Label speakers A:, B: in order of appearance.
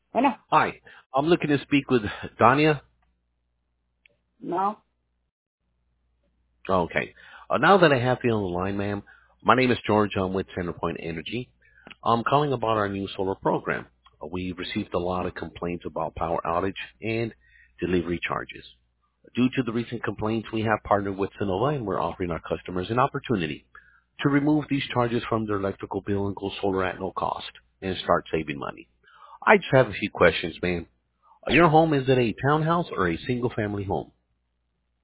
A: Bueno,
B: Hi. I'm looking to speak with Dania.
A: no.
B: Okay. Now that I have you on the line, ma'am, my name is George. I'm with Centerpoint Energy. I'm calling about our new solar program. We received a lot of complaints about power outage and delivery charges. Due to the recent complaints, we have partnered with Sonova, and we're offering our customers an opportunity to remove these charges from their electrical bill and go solar at no cost and start saving money. I just have a few questions, ma'am. Your home, is it a townhouse or a single family home?